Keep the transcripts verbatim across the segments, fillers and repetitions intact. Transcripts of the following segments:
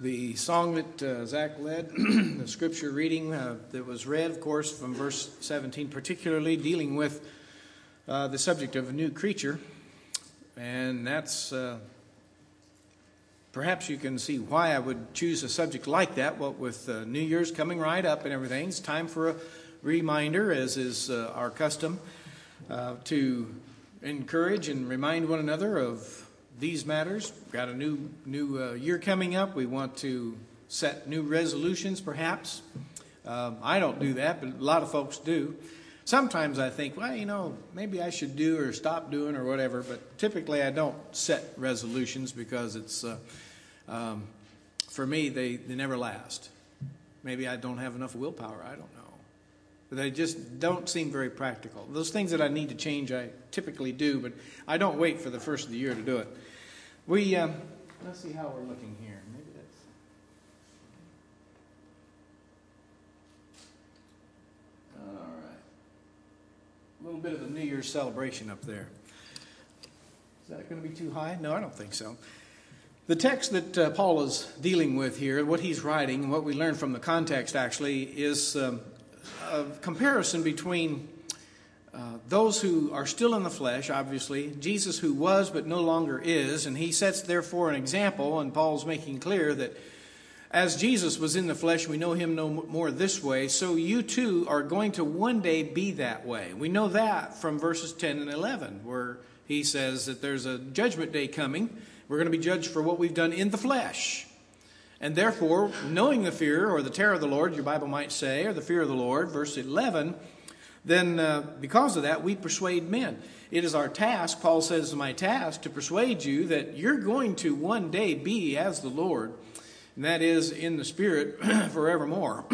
The song that uh, Zach led, the scripture reading uh, that was read, of course, from verse seventeen, particularly dealing with uh, the subject of a new creature. And that's, uh, perhaps you can see why I would choose a subject like that. What with uh, New Year's coming right up and everything, it's time for a reminder, as is uh, our custom, uh, to encourage and remind one another of these matters. We've got a new new uh, year coming up. We want to set new resolutions, perhaps. Um, I don't do that, but a lot of folks do. Sometimes I think, well, you know, maybe I should do or stop doing or whatever, but typically I don't set resolutions because it's, uh, um, for me, they, they never last. Maybe I don't have enough willpower. I don't know. But they just don't seem very practical. Those things that I need to change, I typically do, but I don't wait for the first of the year to do it. We, um, let's see how we're looking here. Maybe that's... All right. A little bit of the New Year's celebration up there. Is that going to be too high? No, I don't think so. The text that uh, Paul is dealing with here, what he's writing, what we learn from the context actually, is um, a comparison between uh, those who are still in the flesh, obviously, Jesus who was but no longer is, and he sets therefore an example, and Paul's making clear that as Jesus was in the flesh, we know him no more this way, so you too are going to one day be that way. We know that from verses ten and eleven, where he says that there's a judgment day coming. We're going to be judged for what we've done in the flesh. And therefore, knowing the fear or the terror of the Lord, your Bible might say, or the fear of the Lord, verse eleven, then uh, because of that, we persuade men. It is our task, Paul says, it's my task to persuade you that you're going to one day be as the Lord, and that is in the Spirit forevermore.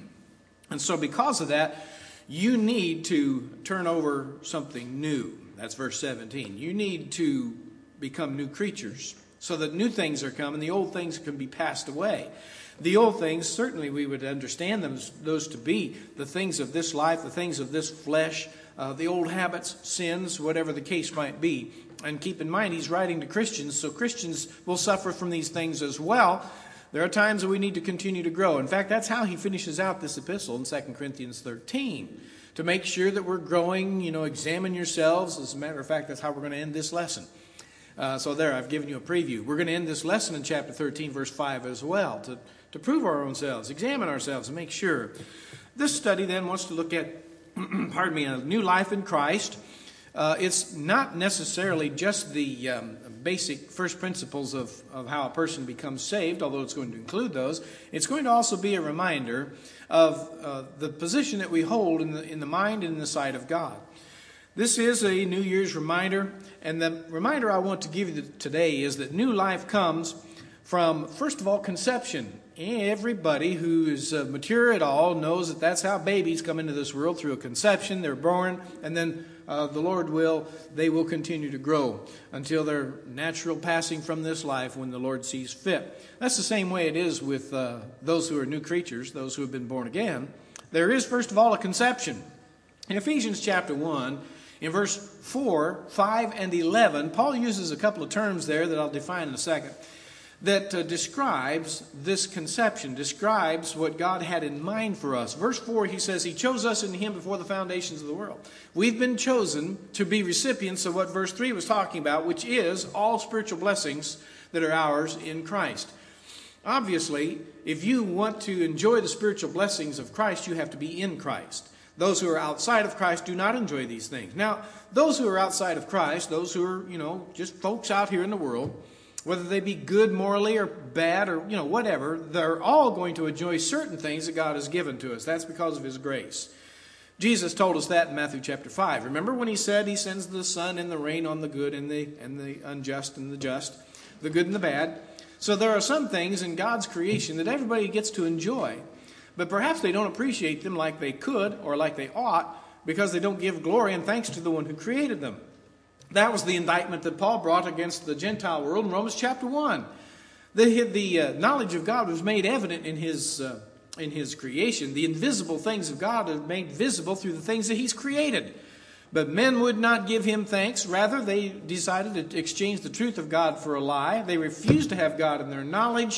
And so because of that, you need to turn over something new. That's verse seventeen. You need to become new creatures, so that new things are coming, the old things can be passed away. The old things, certainly we would understand them, those to be the things of this life, the things of this flesh, uh, the old habits, sins, whatever the case might be. And keep in mind, he's writing to Christians, so Christians will suffer from these things as well. There are times that we need to continue to grow. In fact, that's how he finishes out this epistle in Second Corinthians thirteen, to make sure that we're growing, you know, examine yourselves. As a matter of fact, that's how we're going to end this lesson. Uh, so there, I've given you a preview. We're going to end this lesson in chapter thirteen, verse five as well, to, to prove our own selves, examine ourselves, and make sure. This study then wants to look at, pardon me, a new life in Christ. Uh, it's not necessarily just the um, basic first principles of, of how a person becomes saved, although it's going to include those. It's going to also be a reminder of uh, the position that we hold in the, in the mind and in the sight of God. This is a New Year's reminder, and the reminder I want to give you today is that new life comes from, first of all, conception. Everybody who is uh, mature at all knows that that's how babies come into this world, through a conception. They're born, and then uh, the Lord will, they will continue to grow until their natural passing from this life when the Lord sees fit. That's the same way it is with uh, those who are new creatures, those who have been born again. There is, first of all, a conception. In Ephesians chapter one, in verse four, five, and eleven, Paul uses a couple of terms there that I'll define in a second, that uh, describes this conception, describes what God had in mind for us. Verse four, he says, he chose us in him before the foundations of the world. We've been chosen to be recipients of what verse three was talking about, which is all spiritual blessings that are ours in Christ. Obviously, if you want to enjoy the spiritual blessings of Christ, you have to be in Christ. Those who are outside of Christ do not enjoy these things. Now, those who are outside of Christ, those who are, you know, just folks out here in the world, whether they be good morally or bad or, you know, whatever, they're all going to enjoy certain things that God has given to us. That's because of his grace. Jesus told us that in Matthew chapter five. Remember when he said he sends the sun and the rain on the good and the, and the unjust and the just, the good and the bad. So there are some things in God's creation that everybody gets to enjoy. But perhaps they don't appreciate them like they could or like they ought because they don't give glory and thanks to the one who created them. That was the indictment that Paul brought against the Gentile world in Romans chapter one. The, the uh, knowledge of God was made evident in his, uh, in his creation. The invisible things of God are made visible through the things that he's created. But men would not give him thanks. Rather, they decided to exchange the truth of God for a lie. They refused to have God in their knowledge.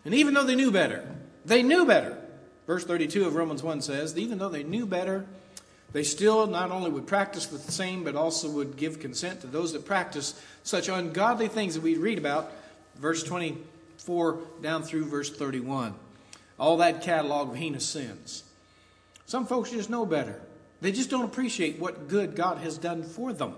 And even though they knew better, they knew better. Verse thirty-two of Romans one says, even though they knew better, they still not only would practice the same, but also would give consent to those that practice such ungodly things that we read about, verse twenty-four down through verse thirty-one. All that catalog of heinous sins. Some folks just know better. They just don't appreciate what good God has done for them.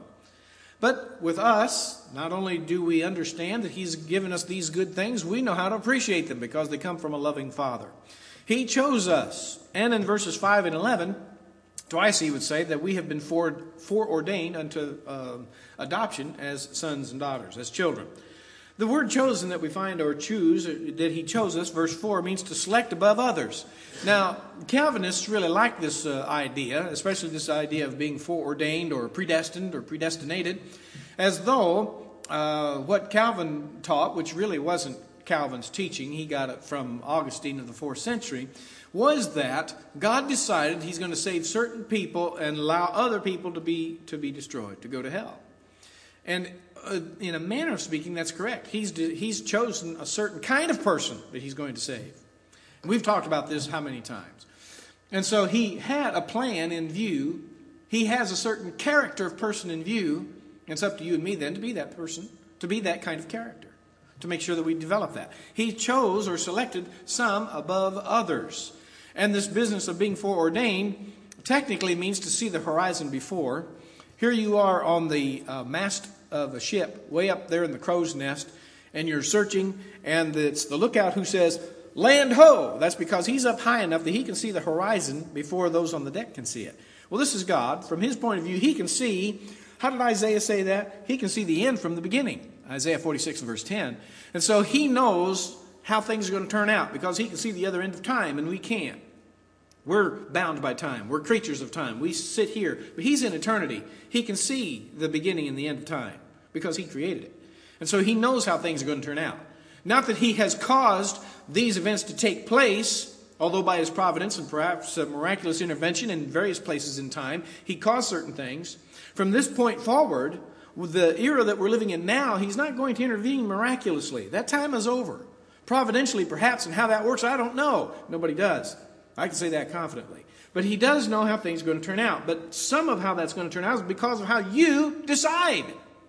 But with us, not only do we understand that He's given us these good things, we know how to appreciate them because they come from a loving Father. He chose us. And in verses five and eleven, twice He would say that we have been fore, foreordained unto uh, adoption as sons and daughters, as children. The word chosen that we find, or choose, that He chose us, verse four, means to select above others. Now, Calvinists really like this uh, idea, especially this idea of being foreordained or predestined or predestinated, as though uh, what Calvin taught, which really wasn't Calvin's teaching, he got it from Augustine of the fourth century, was that God decided He's going to save certain people and allow other people to be to be destroyed, to go to hell. And uh, in a manner of speaking, that's correct. He's he's chosen a certain kind of person that He's going to save. And we've talked about this how many times. And so He had a plan in view. He has a certain character of person in view. And it's up to you and me then to be that person, to be that kind of character, to make sure that we develop that. He chose or selected some above others. And this business of being foreordained technically means to see the horizon before. Here you are on the uh, mast of a ship, way up there in the crow's nest, and you're searching, and it's the lookout who says, "Land ho!" That's because he's up high enough that he can see the horizon before those on the deck can see it. Well, this is God. From His point of view, He can see, how did Isaiah say that? He can see the end from the beginning. Isaiah forty-six and verse ten. And so He knows how things are going to turn out because He can see the other end of time, and we can't. We're bound by time. We're creatures of time. We sit here. But He's in eternity. He can see the beginning and the end of time because He created it. And so He knows how things are going to turn out. Not that He has caused these events to take place, although by His providence and perhaps a miraculous intervention in various places in time, He caused certain things. From this point forward, with the era that we're living in now, He's not going to intervene miraculously. That time is over. Providentially, perhaps, and how that works, I don't know. Nobody does. I can say that confidently. But He does know how things are going to turn out. But some of how that's going to turn out is because of how you decide.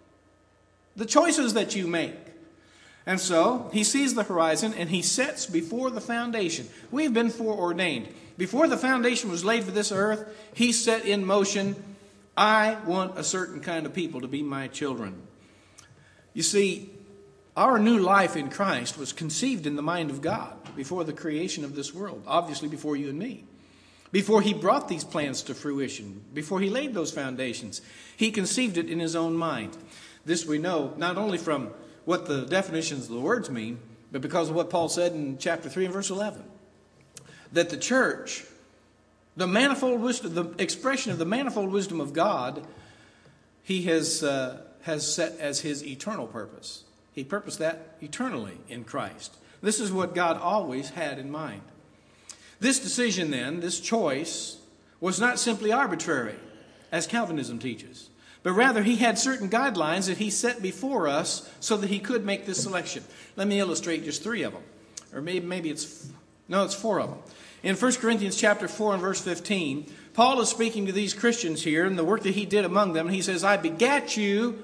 The choices that you make. And so, He sees the horizon and He sets before the foundation. We've been foreordained. Before the foundation was laid for this earth, He set in motion, I want a certain kind of people to be my children. You see, our new life in Christ was conceived in the mind of God before the creation of this world, obviously before you and me. Before He brought these plans to fruition, before He laid those foundations, He conceived it in His own mind. This we know not only from what the definitions of the words mean, but because of what Paul said in chapter three and verse eleven. That the church, the manifold wisdom, the expression of the manifold wisdom of God, He has uh, has set as His eternal purpose. He purposed that eternally in Christ. This is what God always had in mind. This decision then, this choice, was not simply arbitrary, as Calvinism teaches, but rather He had certain guidelines that He set before us so that He could make this selection. Let me illustrate just three of them. Or maybe, maybe it's, no, it's four of them. In First Corinthians chapter four and verse fifteen, Paul is speaking to these Christians here and the work that he did among them. And he says, I begat you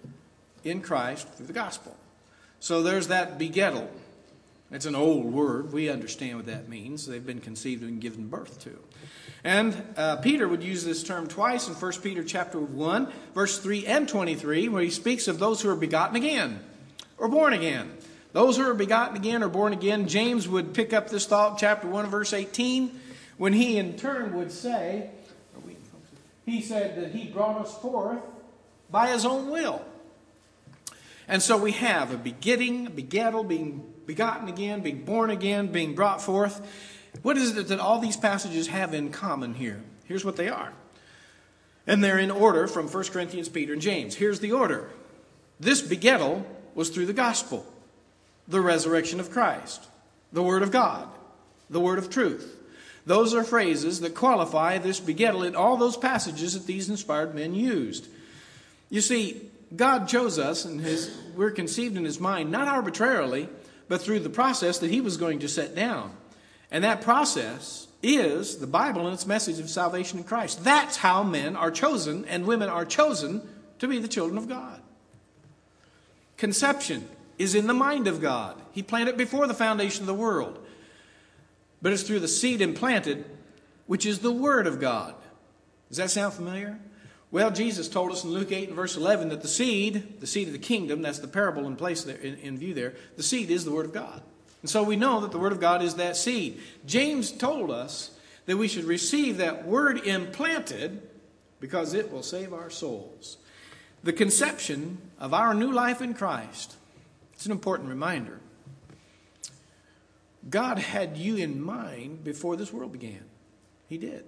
in Christ through the gospel. So there's that begettal. It's an old word. We understand what that means. They've been conceived and given birth to. And uh, Peter would use this term twice in First Peter chapter one, verse three and twenty-three, where he speaks of those who are begotten again or born again. Those who are begotten again or born again. James would pick up this thought, chapter one, verse eighteen, when he in turn would say, he said that He brought us forth by His own will. And so we have a begetting, a begettal, being begotten again, being born again, being brought forth. What is it that all these passages have in common here? Here's what they are. And they're in order from First Corinthians, Peter, and James. Here's the order. This begettal was through the gospel, the resurrection of Christ, the Word of God, the Word of truth. Those are phrases that qualify this begettal in all those passages that these inspired men used. You see, God chose us, and his, we're conceived in His mind, not arbitrarily, but through the process that he was going to set down. And that process is the Bible and its message of salvation in Christ. That's how men are chosen and women are chosen to be the children of God. Conception is in the mind of God. He planned it before the foundation of the world. But it's through the seed implanted, which is the Word of God. Does that sound familiar? Well, Jesus told us in Luke eight and verse eleven that the seed, the seed of the kingdom, that's the parable in place there, in, in view there, the seed is the Word of God. And so we know that the Word of God is that seed. James told us that we should receive that Word implanted because it will save our souls. The conception of our new life in Christ, it's an important reminder. God had you in mind before this world began. He did.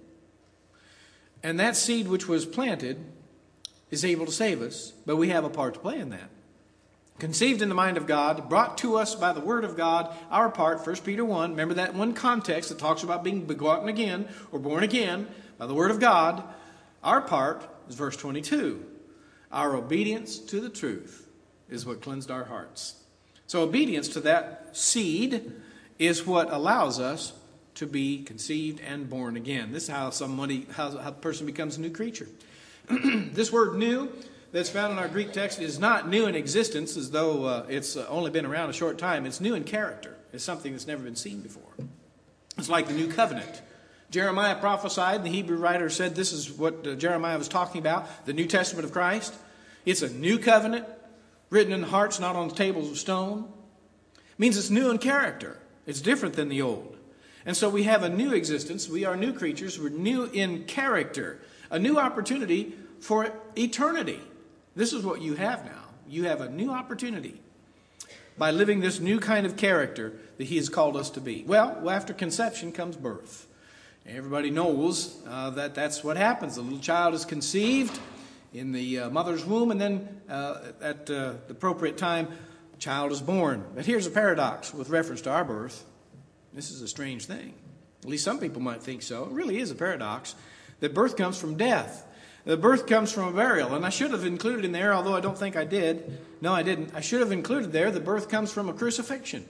And that seed which was planted is able to save us, but we have a part to play in that. Conceived in the mind of God, brought to us by the Word of God, our part, First Peter one, remember that one context that talks about being begotten again or born again by the Word of God. Our part is verse twenty-two. Our obedience to the truth is what cleansed our hearts. So obedience to that seed is what allows us to be conceived and born again. This is how somebody, how, how a person becomes a new creature. This word new that's found in our Greek text is not new in existence as though uh, it's uh, only been around a short time. It's new in character. It's something that's never been seen before. It's like the new covenant. Jeremiah prophesied, the Hebrew writer said this is what uh, Jeremiah was talking about, the New Testament of Christ. It's a new covenant written in hearts, not on tables of stone. It means it's new in character. It's different than the old. And so we have a new existence. We are new creatures. We're new in character. A new opportunity for eternity. This is what you have now. You have a new opportunity by living this new kind of character that He has called us to be. Well, after conception comes birth. Everybody knows uh, that that's what happens. The little child is conceived in the uh, mother's womb, and then uh, at uh, the appropriate time, the child is born. But here's a paradox with reference to our birth. This is a strange thing. At least some people might think so. It really is a paradox that birth comes from death. The birth comes from a burial. And I should have included in there, although I don't think I did. No, I didn't. I should have included there the birth comes from a crucifixion.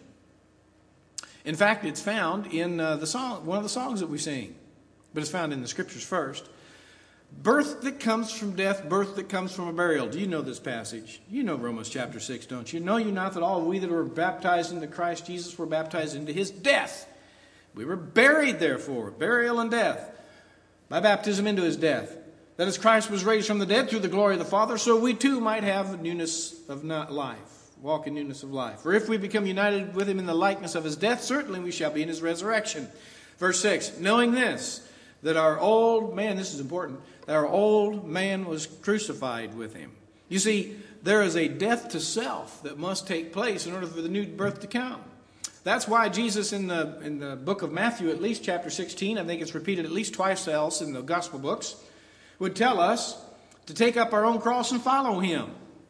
In fact, it's found in uh, the song, one of the songs that we sing. But it's found in the Scriptures first. Birth that comes from death, birth that comes from a burial. Do you know this passage? You know Romans chapter six, don't you? Know you not that all we that were baptized into Christ Jesus were baptized into His death? We were buried, therefore, burial and death, by baptism into His death. That as Christ was raised from the dead through the glory of the Father, so we too might have newness of life, walk in newness of life. For if we become united with Him in the likeness of His death, certainly we shall be in His resurrection. Verse six, knowing this, that our old man, this is important, that our old man was crucified with Him. You see, there is a death to self that must take place in order for the new birth to come. That's why Jesus in the in the book of Matthew, at least chapter sixteen, I think it's repeated at least twice else in the gospel books, would tell us to take up our own cross and follow Him.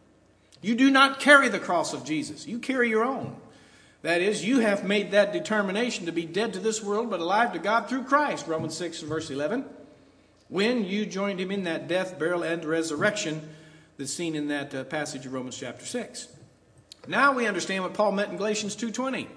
You do not carry the cross of Jesus. You carry your own. That is, you have made that determination to be dead to this world but alive to God through Christ, Romans six verse eleven. When you joined Him in that death, burial, and resurrection that's seen in that uh, passage of Romans chapter six. Now we understand what Paul meant in Galatians two twenty.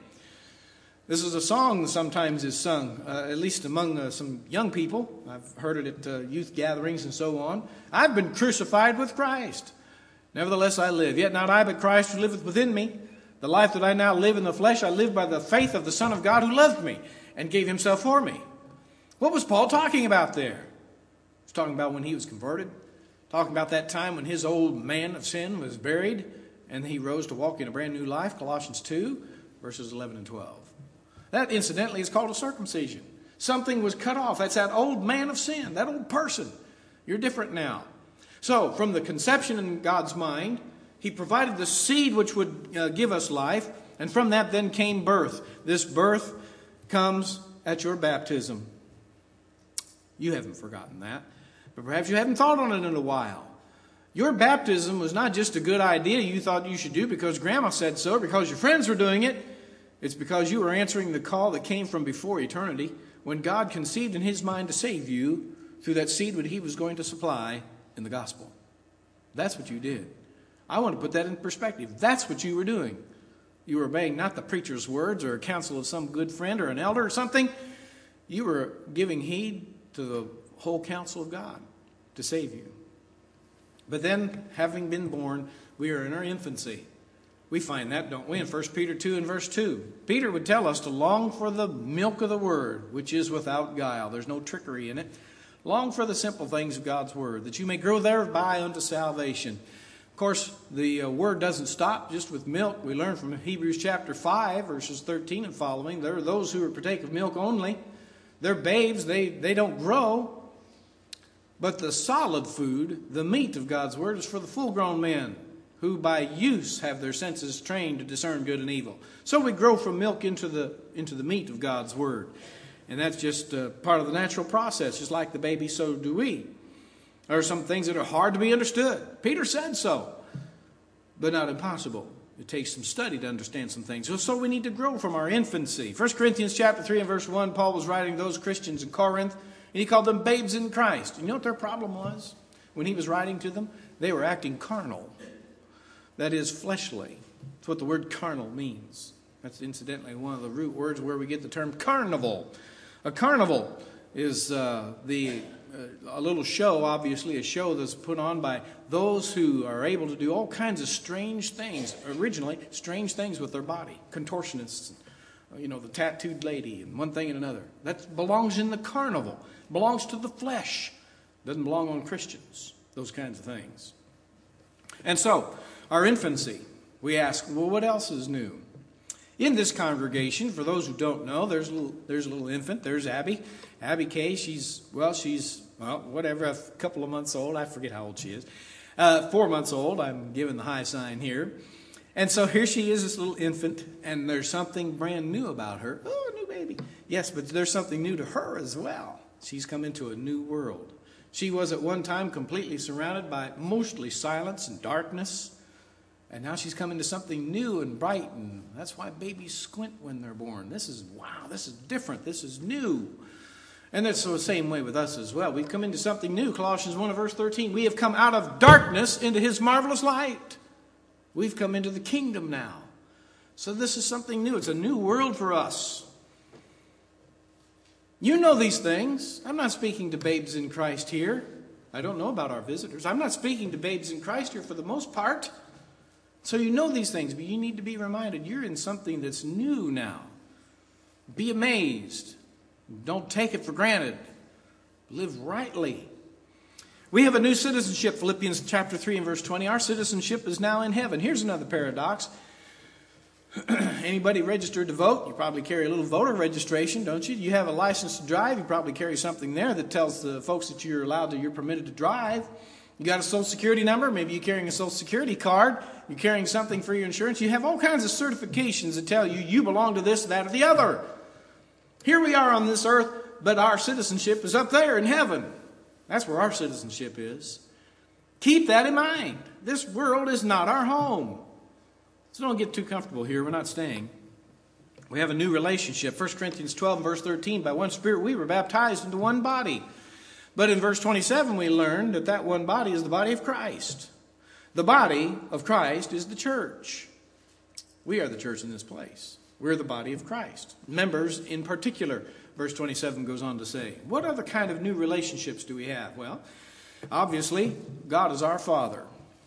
This is a song that sometimes is sung, uh, at least among uh, some young people. I've heard it at uh, youth gatherings and so on. I've been crucified with Christ. Nevertheless I live. Yet not I, but Christ who liveth within me. The life that I now live in the flesh, I live by the faith of the Son of God who loved me and gave Himself for me. What was Paul talking about there? He's talking about when he was converted. Talking about that time when his old man of sin was buried and he rose to walk in a brand new life. Colossians two, verses eleven and twelve. That, incidentally, is called a circumcision. Something was cut off. That's that old man of sin, that old person. You're different now. So, from the conception in God's mind, He provided the seed which would uh, give us life, and from that then came birth. This birth comes at your baptism. You haven't forgotten that, but perhaps you haven't thought on it in a while. Your baptism was not just a good idea you thought you should do because Grandma said so, because your friends were doing it. It's because you were answering the call that came from before eternity, when God conceived in His mind to save you through that seed that He was going to supply in the gospel. That's what you did. I want to put that in perspective. That's what you were doing. You were obeying not the preacher's words or counsel of some good friend or an elder or something. You were giving heed to the whole counsel of God to save you. But then, having been born, we are in our infancy. We find that, don't we, in First Peter two and verse two. Peter would tell us to long for the milk of the word, which is without guile. There's no trickery in it. Long for the simple things of God's word, that you may grow thereby unto salvation. Of course, the uh, word doesn't stop just with milk. We learn from Hebrews chapter five, verses thirteen and following. There are those who partake of milk only. They're babes. They, they don't grow. But the solid food, the meat of God's word, is for the full-grown men, who by use have their senses trained to discern good and evil. So we grow from milk into the into the meat of God's word. And that's just uh, part of the natural process. Just like the baby, so do we. There are some things that are hard to be understood. Peter said so, but not impossible. It takes some study to understand some things. So, so we need to grow from our infancy. First Corinthians chapter three and verse one, Paul was writing to those Christians in Corinth, and he called them babes in Christ. And you know what their problem was when he was writing to them? They were acting carnal. That is, fleshly. That's what the word carnal means. That's incidentally one of the root words where we get the term carnival. A carnival is uh, the uh, a little show, obviously, a show that's put on by those who are able to do all kinds of strange things, originally strange things with their body. Contortionists, you know, the tattooed lady, and one thing and another. That belongs in the carnival. Belongs to the flesh. Doesn't belong on Christians. Those kinds of things. And so, our infancy, we ask, well, what else is new? In this congregation, for those who don't know, there's a little, there's a little infant. There's Abby. Abby Kay, she's, well, she's, well, whatever, a couple of months old. I forget how old she is. Uh, four months old. I'm giving the high sign here. And so here she is, this little infant, and there's something brand new about her. Oh, a new baby. Yes, but there's something new to her as well. She's come into a new world. She was at one time completely surrounded by mostly silence and darkness. And now she's come into something new and bright. And that's why babies squint when they're born. This is, wow, this is different. This is new. And that's the same way with us as well. We've come into something new. Colossians one and verse thirteen. We have come out of darkness into his marvelous light. We've come into the kingdom now. So this is something new. It's a new world for us. You know these things. I'm not speaking to babes in Christ here. I don't know about our visitors. I'm not speaking to babes in Christ here for the most part. So you know these things, but you need to be reminded you're in something that's new now. Be amazed. Don't take it for granted. Live rightly. We have a new citizenship, Philippians chapter three and verse twenty. Our citizenship is now in heaven. Here's another paradox. Anybody registered to vote? You probably carry a little voter registration, don't you? You have a license to drive. You probably carry something there that tells the folks that you're allowed to, you're permitted to drive. You got a Social Security number. Maybe you're carrying a Social Security card. You're carrying something for your insurance. You have all kinds of certifications that tell you you belong to this, that, or the other. Here we are on this earth, but our citizenship is up there in heaven. That's where our citizenship is. Keep that in mind. This world is not our home. So don't get too comfortable here. We're not staying. We have a new relationship. First Corinthians twelve and verse thirteen. By one Spirit we were baptized into one body. But in verse twenty-seven we learned that that one body is the body of Christ. The body of Christ is the church. We are the church in this place. We're the body of Christ. Members in particular, verse twenty-seven goes on to say. What other kind of new relationships do we have? Well, obviously, God is our Father.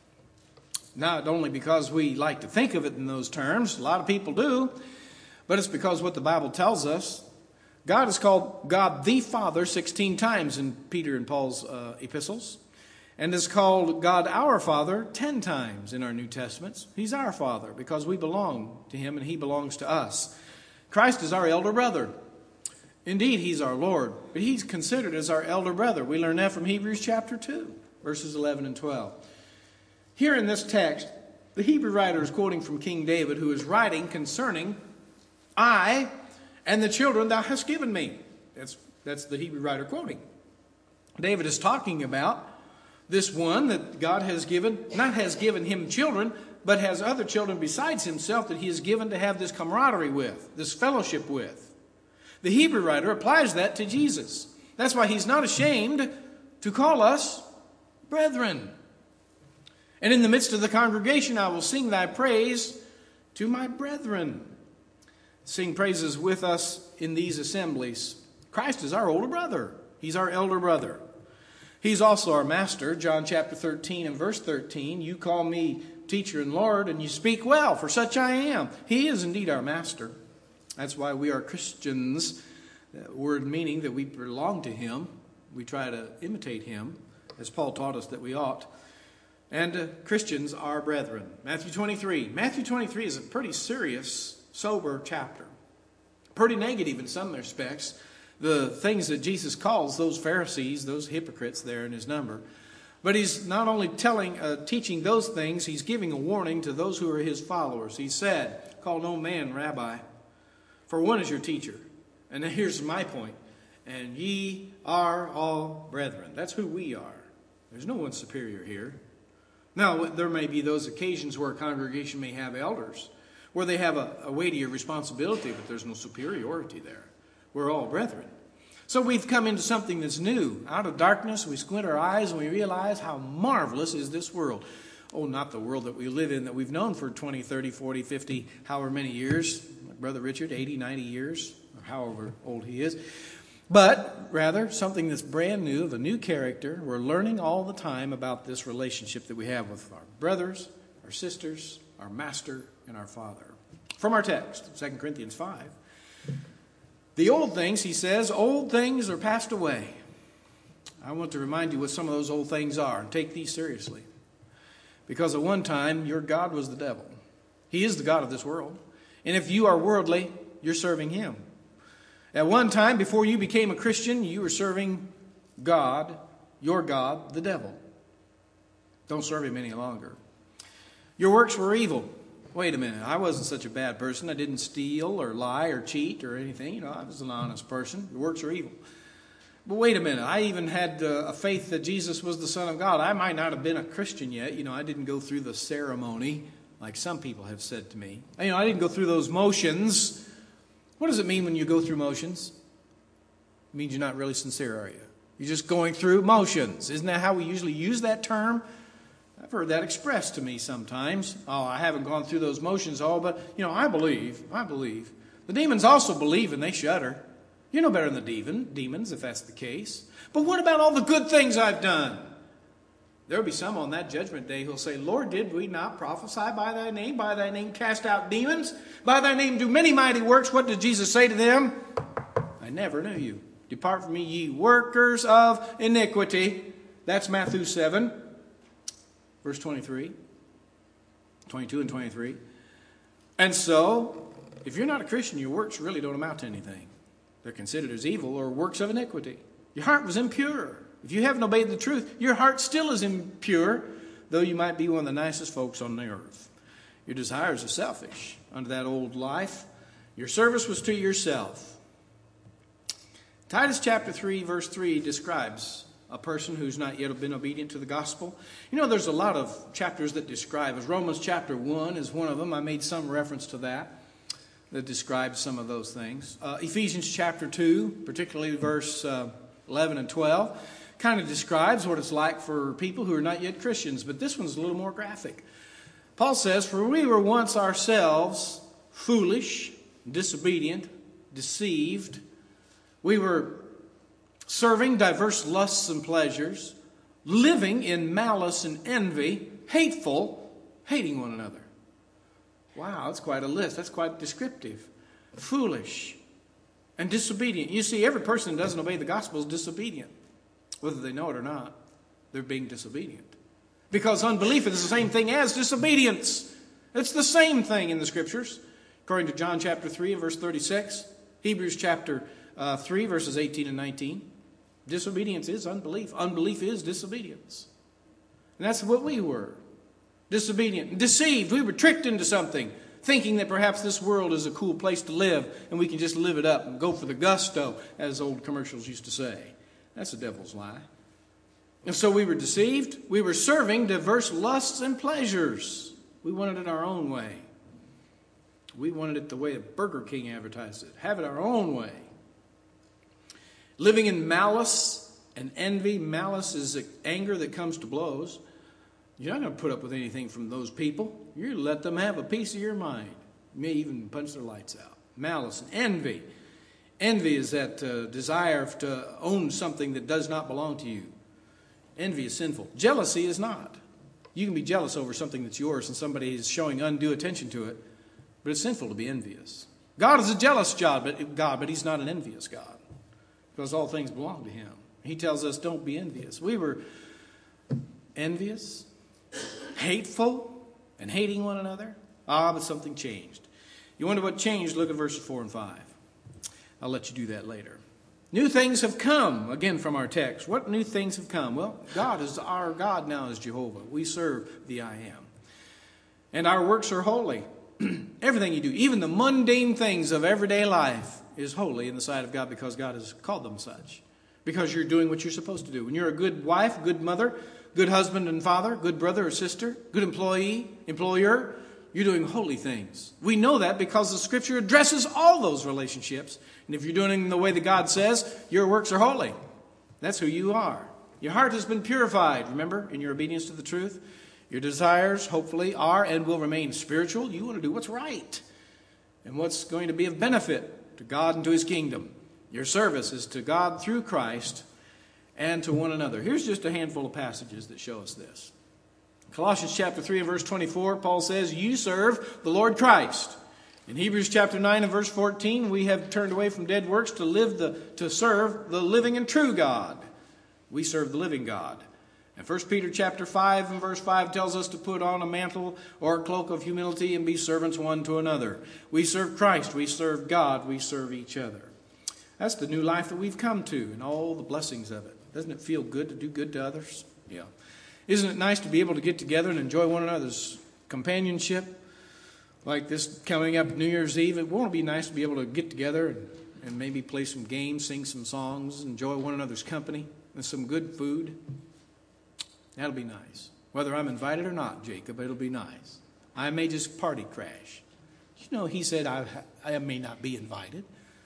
Not only because we like to think of it in those terms, a lot of people do, but it's because what the Bible tells us. God is called God the Father sixteen times in Peter and Paul's uh, epistles. And is called God our Father ten times in our New Testaments. He's our Father because we belong to him and he belongs to us. Christ is our elder brother. Indeed, he's our Lord, but he's considered as our elder brother. We learn that from Hebrews chapter two, verses eleven and twelve. Here in this text, the Hebrew writer is quoting from King David, who is writing concerning I and the children thou hast given me. That's, that's the Hebrew writer quoting. David is talking about this one that God has given, not has given him children, but has other children besides himself that he has given to have this camaraderie with, this fellowship with. The Hebrew writer applies that to Jesus. That's why he's not ashamed to call us brethren. And in the midst of the congregation I will sing thy praise. to my brethren. Sing praises with us in these assemblies. Christ is our older brother. He's our elder brother. He's also our master. John chapter thirteen and verse thirteen. You call me teacher and Lord, and you speak well, for such I am. He is indeed our master. That's why we are Christians. That word meaning that we belong to him. We try to imitate him, as Paul taught us that we ought. And uh, Christians are brethren. Matthew twenty-three. Matthew twenty-three is a pretty serious, sober chapter. Pretty negative in some respects. The things that Jesus calls those Pharisees, those hypocrites there in his number. But he's not only telling, uh, teaching those things, he's giving a warning to those who are his followers. He said, call no man rabbi, for one is your teacher. And here's my point. And ye are all brethren. That's who we are. There's no one superior here. Now, there may be those occasions where a congregation may have elders, where they have a, a weightier responsibility, but there's no superiority there. We're all brethren. So we've come into something that's new. Out of darkness, we squint our eyes and we realize how marvelous is this world. Oh, not the world that we live in that we've known for twenty, thirty, forty, fifty, however many years. My brother Richard, eighty, ninety years, or however old he is. But rather, something that's brand new, of a new character. We're learning all the time about this relationship that we have with our brothers, our sisters, our master, and our Father. From our text, Second Corinthians five. The old things, he says, old things are passed away. I want to remind you what some of those old things are, and take these seriously. Because at one time, your God was the devil. He is the God of this world. And if you are worldly, you're serving him. At one time, before you became a Christian, you were serving God, your God, the devil. Don't serve him any longer. Your works were evil. Wait a minute, I wasn't such a bad person. I didn't steal or lie or cheat or anything. You know, I was an honest person. Your works are evil. But wait a minute, I even had uh, a faith that Jesus was the Son of God. I might not have been a Christian yet. You know, I didn't go through the ceremony like some people have said to me. You know, I didn't go through those motions. What does it mean when you go through motions? It means you're not really sincere, are you? You're just going through motions. Isn't that how we usually use that term? I've heard that expressed to me sometimes. Oh, I haven't gone through those motions. Oh, but, you know, I believe. I believe. The demons also believe and they shudder. You're no better than the demon, demons, if that's the case. But what about all the good things I've done? There will be some on that judgment day who'll say, Lord, did we not prophesy by thy name? By thy name cast out demons? By thy name do many mighty works. What did Jesus say to them? I never knew you. Depart from me, ye workers of iniquity. That's Matthew seven. Verse twenty-three, twenty-two and twenty-three. And so, if you're not a Christian, your works really don't amount to anything. They're considered as evil or works of iniquity. Your heart was impure. If you haven't obeyed the truth, your heart still is impure, though you might be one of the nicest folks on the earth. Your desires are selfish under that old life. Your service was to yourself. Titus chapter three, verse three describes a person who's not yet been obedient to the gospel. You know, there's a lot of chapters that describe us. Romans chapter one is one of them. I made some reference to that, that describes some of those things. Uh, Ephesians chapter two, particularly verse uh, eleven and twelve, kind of describes what it's like for people who are not yet Christians. But this one's a little more graphic. Paul says, for we were once ourselves foolish, disobedient, deceived. We were serving diverse lusts and pleasures, living in malice and envy, hateful, hating one another. Wow, that's quite a list. That's quite descriptive. Foolish and disobedient. You see, every person that doesn't obey the gospel is disobedient. Whether they know it or not, they're being disobedient. Because unbelief is the same thing as disobedience. It's the same thing in the Scriptures. According to John chapter three and verse thirty-six, Hebrews chapter uh, three verses eighteen and nineteen. Disobedience is unbelief. Unbelief is disobedience. And that's what we were. Disobedient. Deceived. We were tricked into something, thinking that perhaps this world is a cool place to live and we can just live it up and go for the gusto, as old commercials used to say. That's the devil's lie. And so we were deceived. We were serving diverse lusts and pleasures. We wanted it our own way. We wanted it the way that Burger King advertised it. Have it our own way. Living in malice and envy. Malice is anger that comes to blows. You're not going to put up with anything from those people. You let them have a piece of your mind. You may even punch their lights out. Malice and envy. Envy is that uh, desire to own something that does not belong to you. Envy is sinful. Jealousy is not. You can be jealous over something that's yours and somebody is showing undue attention to it, but it's sinful to be envious. God is a jealous God, but, God, but he's not an envious God because all things belong to him. He tells us don't be envious. We were envious, hateful, and hating one another. Ah, but something changed. You wonder what changed? Look at verses four and five. I'll let you do that later. New things have come, again from our text. What new things have come? Well, God is our God now is Jehovah. We serve the I Am. And our works are holy. Everything you do, even the mundane things of everyday life, is holy in the sight of God because God has called them such. Because you're doing what you're supposed to do. When you're a good wife, good mother, good husband and father, good brother or sister, good employee, employer, you're doing holy things. We know that because the Scripture addresses all those relationships. And if you're doing them the way that God says, your works are holy. That's who you are. Your heart has been purified, remember, in your obedience to the truth. Your desires, hopefully, are and will remain spiritual. You want to do what's right and what's going to be of benefit to God and to his kingdom. Your service is to God through Christ and to one another. Here's just a handful of passages that show us this. Colossians chapter three and verse twenty-four, Paul says, you serve the Lord Christ. In Hebrews chapter nine and verse fourteen, we have turned away from dead works to live the to serve the living and true God. We serve the living God. And First Peter chapter five and verse five tells us to put on a mantle or a cloak of humility and be servants one to another. We serve Christ, we serve God, we serve each other. That's the new life that we've come to and all the blessings of it. Doesn't it feel good to do good to others? Yeah. Isn't it nice to be able to get together and enjoy one another's companionship? Like this coming up New Year's Eve, it won't be nice to be able to get together and, and maybe play some games, sing some songs, enjoy one another's company and some good food. That'll be nice. Whether I'm invited or not, Jacob, it'll be nice. I may just party crash. You know, he said I, I may not be invited.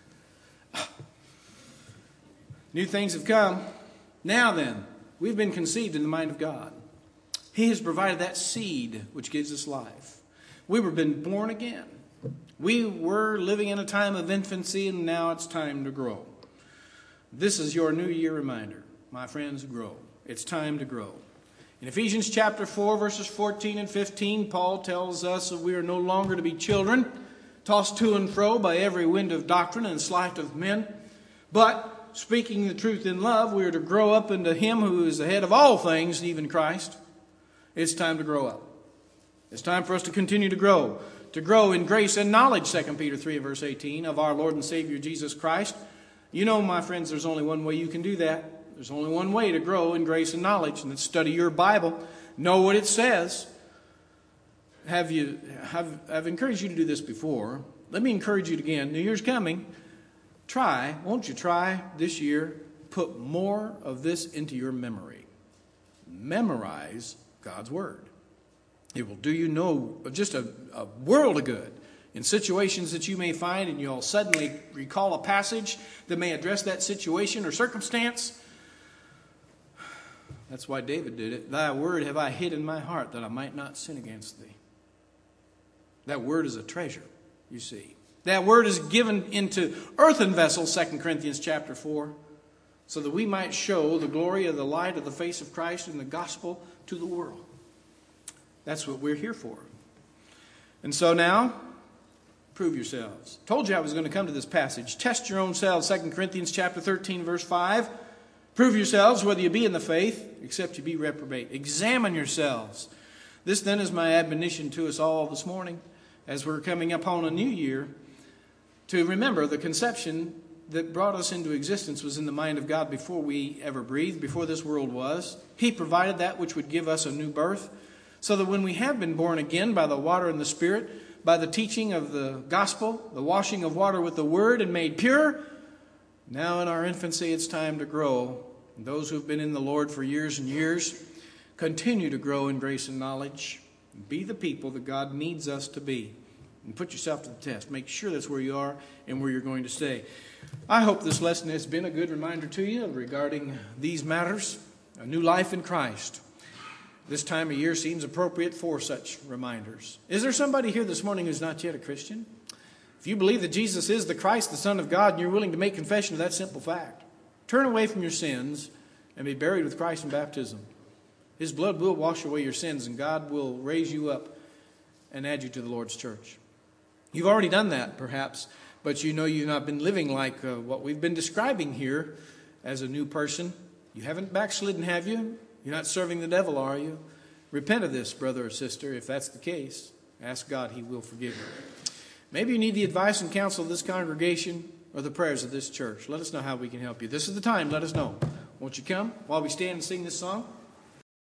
New things have come. Now then, we've been conceived in the mind of God. He has provided that seed which gives us life. We were been born again. We were living in a time of infancy, and now it's time to grow. This is your New Year reminder. My friends, grow. It's time to grow. In Ephesians chapter four, verses fourteen and fifteen, Paul tells us that we are no longer to be children, tossed to and fro by every wind of doctrine and sleight of men, but speaking the truth in love, we are to grow up into him who is the head of all things, even Christ. It's time to grow up. It's time for us to continue to grow. To grow in grace and knowledge, Second Peter three, verse eighteen, of our Lord and Savior Jesus Christ. You know, my friends, there's only one way you can do that. There's only one way to grow in grace and knowledge, and that's study your Bible. Know what it says. Have you, have, I've encouraged you to do this before. Let me encourage you again. New Year's coming. Try, won't you try this year, put more of this into your memory. Memorize God's Word. It will do you no, just a, a world of good in situations that you may find, and you'll suddenly recall a passage that may address that situation or circumstance. That's why David did it. Thy word have I hid in my heart that I might not sin against thee. That word is a treasure, you see. That word is given into earthen vessels, Second Corinthians chapter four, so that we might show the glory of the light of the face of Christ in the gospel to the world. That's what we're here for. And so now, prove yourselves. Told you I was going to come to this passage. Test your own selves, Second Corinthians chapter thirteen, verse five. Prove yourselves whether you be in the faith, except you be reprobate. Examine yourselves. This then is my admonition to us all this morning, as we're coming upon a new year, to remember the conception that brought us into existence was in the mind of God before we ever breathed, before this world was. He provided that which would give us a new birth, so that when we have been born again by the water and the Spirit, by the teaching of the gospel, the washing of water with the word, and made pure, now in our infancy it's time to grow. And those who have been in the Lord for years and years continue to grow in grace and knowledge. Be the people that God needs us to be. And put yourself to the test. Make sure that's where you are and where you're going to stay. I hope this lesson has been a good reminder to you regarding these matters, a new life in Christ. This time of year seems appropriate for such reminders. Is there somebody here this morning who's not yet a Christian? If you believe that Jesus is the Christ, the Son of God, and you're willing to make confession of that simple fact, turn away from your sins and be buried with Christ in baptism. His blood will wash away your sins, and God will raise you up and add you to the Lord's church. You've already done that, perhaps, but you know you've not been living like uh, what we've been describing here as a new person. You haven't backslidden, have you? You're not serving the devil, are you? Repent of this, brother or sister. If that's the case, ask God, He will forgive you. Maybe you need the advice and counsel of this congregation or the prayers of this church. Let us know how we can help you. This is the time. Let us know. Won't you come while we stand and sing this song?